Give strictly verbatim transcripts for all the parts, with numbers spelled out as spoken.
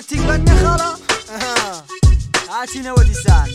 تاكتيك بني خلا هاتينا وديسان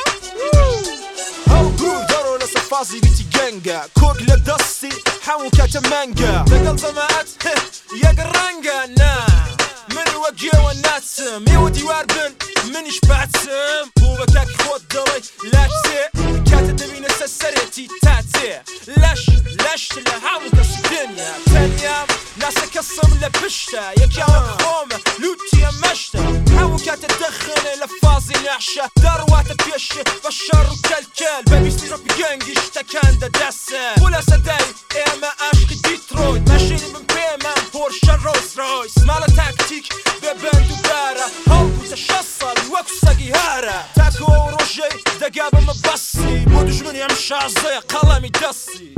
هاو جود دارو لسفازي بيتي جنجا كوك لدستي حاوكا تمانجا تقل زمات يا قرانجا نا من وجه والناس ميودي واردن من يشبعت سم هو بكاك خود دري لا تسي كاتب تبين السسرتي تاتي لاش لاش لهاوك الدنيا تانيام ناس كصم لبشتا يا جاوة خومة لوتي مشتا حاوكا تدخن لفازي نعشة دروات بيش بشر وكالكال بابي سلوب جنجي اشتكان دا داسة ولا سداي ايما عشق ديترويت ماشيني من بيما بورش رويس رويس مالا تاكتيك ببند وبارا هوبو تشصل وكو ساقيهارا تاكو وروجي دقابة مبصي مودج مني امشي عزي قلمي دسي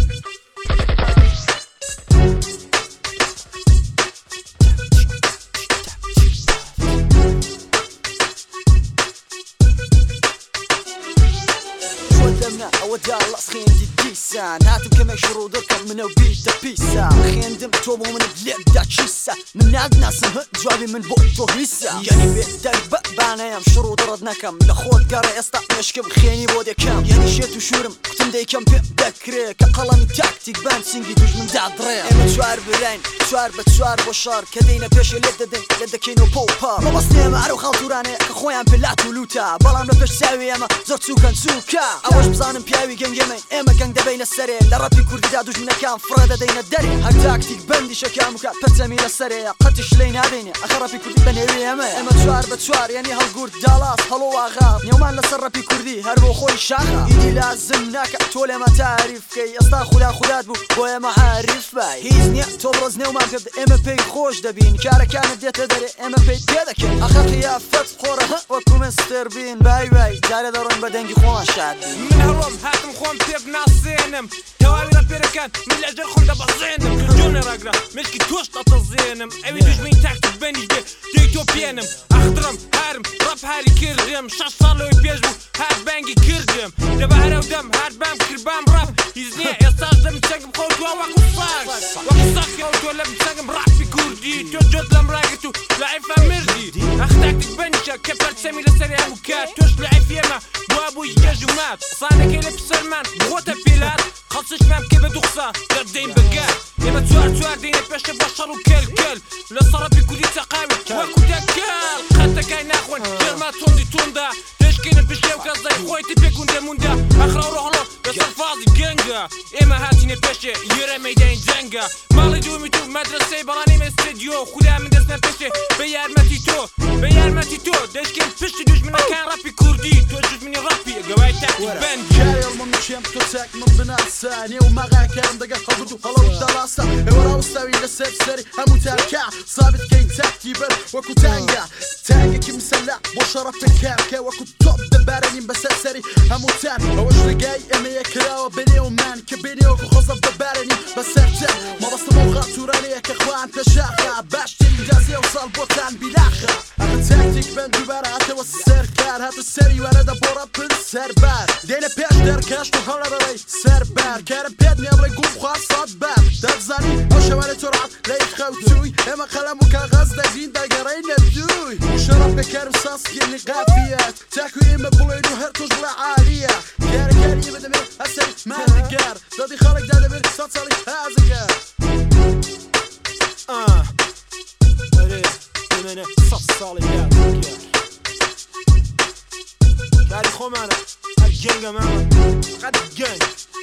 ودمنا اودي الله سخين دي ديسان هاتم كما شرو دركب من وبيتا بيسا خيندم توبو من بلعب دا تشيسا من عندنا سمه جوابي من بوطو هيسا يعني بيتا بانا يام شرو دردنا كم لخوت قاري استا مشكب خيني بودي كم يعني شيتو شورم كتم دي كم بيب داكري كقلمي تاكتيك بان سينجي دوج من دا دريق اما تشوار برين تشوار بتشوار بوشار كدينا بيش لددن لدكينو بوبار مبصني معرو خالتوراني كخويا بلاتو لوتا بلام لبش ساوي اما زرتو كان سوكا واش بزانم پیاوی گنگمین اما گنگ دبین السری لربی کردی دادوش من کام فرد دین الدری هر تاکتیک بندی شکام وکا پتمی السری قدش لین هبینی اخربی کردی بنوی اما اما چوار بچوار یعنی هل گورد دالاس هلو آغاب نیومان لسر ربی کردی هر بو خوی شاخا ایدی لازم ناک طول ما تعرف کی استا خدا خدات بو بو ما عارف بای هیز نیا توبرز نیومان کد اما پی خوش دبین کار کان دیت دری اما پی پیدا کن اخر قیافت خوره وکو مستر بین بای بای دار دارن بدنگی خوان شاد من هروم هاتم خوان بيب ناسينم توالي رابيركان من الأجر خون دبا زينم كرجوني راقرا مشكي توش تاتا زينم اوي دوش مين تاكتك بنيش بي ديتو بينم اخدرم هارم راب هاري كردم شاش صالو يبيجبو هار بانجي كردم دبا هراو دم هار بام كربام راب يزني يستاج دم تساقم خوتوا واكو صاق واكو صاق يوتوا لم تساقم رابي كردي تو جود لم راقتو لعيفة مردي اخداكتك بنيشا كبرت سامي لسري هاوكات توش لعيف يما بوابو يجاجو مات صانك يلب سلمان بغوتا بيلات خلصش مام كيبا دوخصا قردين بقات يما توار توار ديني باشا بشر وكل كل لصرا بيكودي تقاوي واكو تاكال خاتا كاين اخوان جرما توندي توندا تشكين بشا وكازاي خويتي بيكون داموندا اخرا وروحلو لصر فاضي جنجا اما هاتيني باشا يرى ميدان جنجا مالي دومي تو مدرسة بلاني من استديو خودا من دسنا باشا بيار ماتيتو بيار ماتيتو دشكين بشتي دوش من كان رابي كردي تو جوز مني رابي قواي تاكتيك بند جاي المهم شيم تساك من بناء الثاني وما غا كان دقا خبطو خلو الدراسة ورا وستاوي لسيف سري همو تاركا صابت كاين تاكتيبر وكو تانجا تانجا كي مسلع وشرف الكاركا وكو توب دبارانين بس سري همو تان اوش رقاي اما يكراو بيني ومان كبيني وكو خصب دبارانين بس ارتان ما بصمو غاتوراني كاخوان تشاخا باش تري جازي وصال بوتان بلاخا اما تاكتيك بند دوبارا والسير كار هات السري ورد بورا بالسربار دينا بيش دركاش تخلى رأي سربار كارم بيدني أبري قوم خاص صدبار داد زاني أو شوالي ترعب لا يخوتوي اما قلم وكاغاز داجين داقرين ندوي وشرف بكارم ساسكي اللي غافيات تاكو اما بولينو هرتوش بلا عالية كاري كاري يبدا بير هسري ما ذكار دادي خالق دادا بير ساتسالي هازكار اه اريه يمنى ساتسالي هازكار كاري خو معنا الجنجة معنا قد جنج